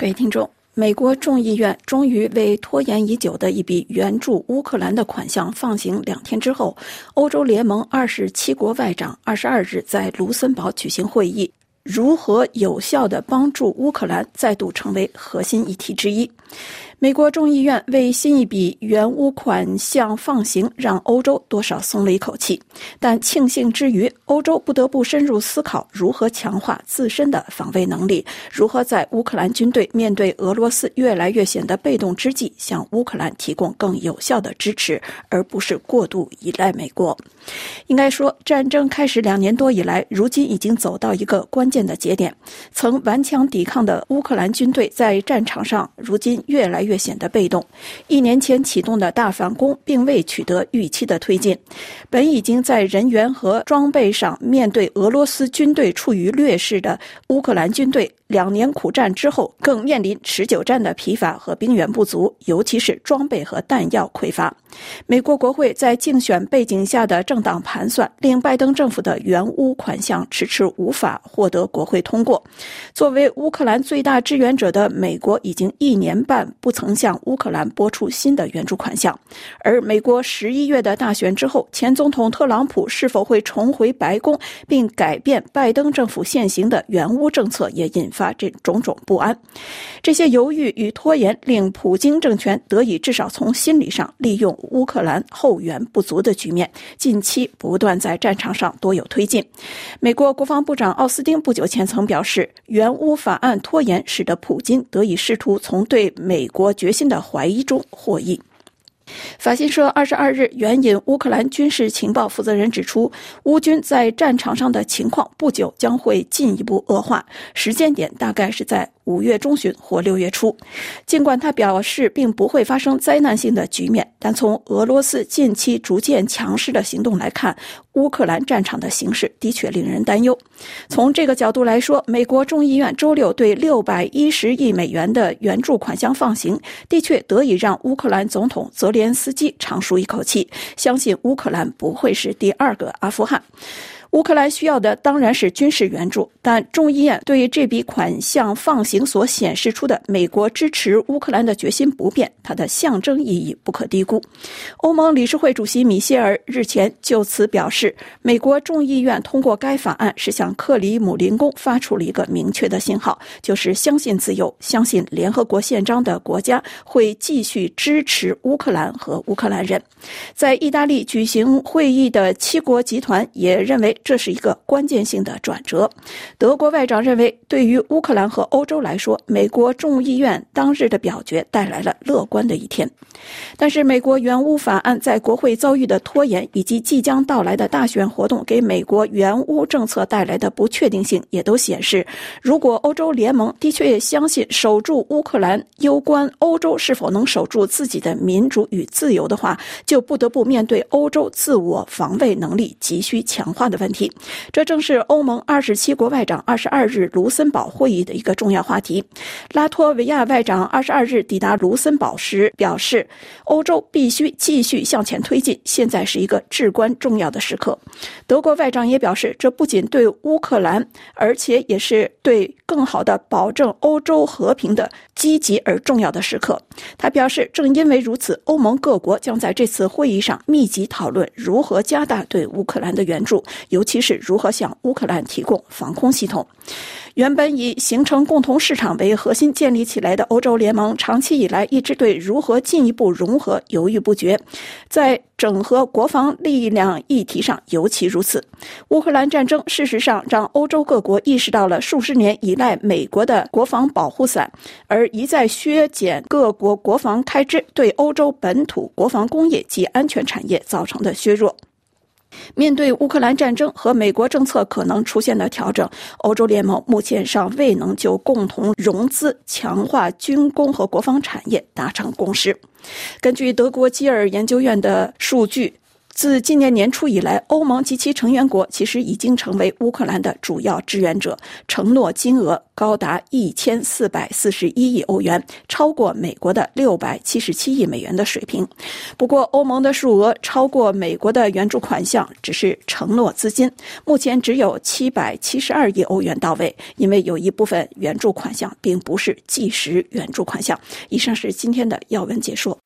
各位听众，美国众议院终于为拖延已久的一笔援助乌克兰的款项放行2天之后，欧洲联盟27国外长22日在卢森堡举行会议，如何有效地帮助乌克兰再度成为核心议题之一。美国众议院为新一笔援乌款项放行，让欧洲多少松了一口气，但庆幸之余，欧洲不得不深入思考如何强化自身的防卫能力，如何在乌克兰军队面对俄罗斯越来越显得被动之际，向乌克兰提供更有效的支持，而不是过度依赖美国。应该说，战争开始2年多以来，如今已经走到一个关键的节点。曾顽强抵抗的乌克兰军队在战场上如今越来越显得被动。1年前启动的大反攻并未取得预期的推进，本已经在人员和装备上面对俄罗斯军队处于劣势的乌克兰军队，2年苦战之后，更面临持久战的疲乏和兵源不足，尤其是装备和弹药匮乏。美国国会在竞选背景下的政党盘算，令拜登政府的援乌款项迟迟无法获得国会通过。作为乌克兰最大支援者的美国，已经1年半不曾向乌克兰拨出新的援助款项。而美国11月的大选之后，前总统特朗普是否会重回白宫，并改变拜登政府现行的援乌政策，也引发这种种不安。这些犹豫与拖延令普京政权得以至少从心理上利用乌克兰后援不足的局面，近期不断在战场上多有推进。美国国防部长奥斯汀不久前曾表示，援乌法案拖延使得普京得以试图从对美国决心的怀疑中获益。法新社22日援引乌克兰军事情报负责人指出，乌军在战场上的情况不久将会进一步恶化，时间点大概是在5月中旬或6月初。尽管他表示并不会发生灾难性的局面，但从俄罗斯近期逐渐强势的行动来看，乌克兰战场的形势的确令人担忧。从这个角度来说，美国众议院周六对610亿美元的援助款项放行，的确得以让乌克兰总统泽连斯基长舒一口气，相信乌克兰不会是第2个阿富汗。乌克兰需要的当然是军事援助，但众议院对于这笔款项放行所显示出的美国支持乌克兰的决心不变，它的象征意义不可低估。欧盟理事会主席米歇尔日前就此表示，美国众议院通过该法案是向克里姆林宫发出了一个明确的信号，就是相信自由、相信联合国宪章的国家会继续支持乌克兰和乌克兰人。在意大利举行会议的7国集团也认为这是一个关键性的转折。德国外长认为，对于乌克兰和欧洲来说，美国众议院当日的表决带来了乐观的一天。但是美国援乌法案在国会遭遇的拖延，以及即将到来的大选活动给美国援乌政策带来的不确定性，也都显示，如果欧洲联盟的确也相信守住乌克兰攸关欧洲是否能守住自己的民主与自由的话，就不得不面对欧洲自我防卫能力急需强化的问题。这正是欧盟27国外长22日卢森堡会议的一个重要话题。拉脱维亚外长22日抵达卢森堡时表示，欧洲必须继续向前推进，现在是一个至关重要的时刻。德国外长也表示，这不仅对乌克兰，而且也是对更好地保证欧洲和平的积极而重要的时刻。他表示，正因为如此，欧盟各国将在这次会议上密集讨论如何加大对乌克兰的援助，尤其是如何向乌克兰提供防空系统。原本以形成共同市场为核心建立起来的欧洲联盟，长期以来一直对如何进一步融合犹豫不决，在整合国防力量议题上尤其如此。乌克兰战争事实上让欧洲各国意识到了数十年依赖美国的国防保护伞，而一再削减各国国防开支对欧洲本土国防工业及安全产业造成的削弱。面对乌克兰战争和美国政策可能出现的调整，欧洲联盟目前尚未能就共同融资、强化军工和国防产业达成共识。根据德国基尔研究院的数据， 自今年年初以来，欧盟及其成员国其实已经成为乌克兰的主要支援者，承诺金额高达1441亿欧元，超过美国的677亿美元的水平。不过，欧盟的数额超过美国的援助款项，只是承诺资金，目前只有772亿欧元到位，因为有一部分援助款项并不是即时援助款项。以上是今天的要闻解说。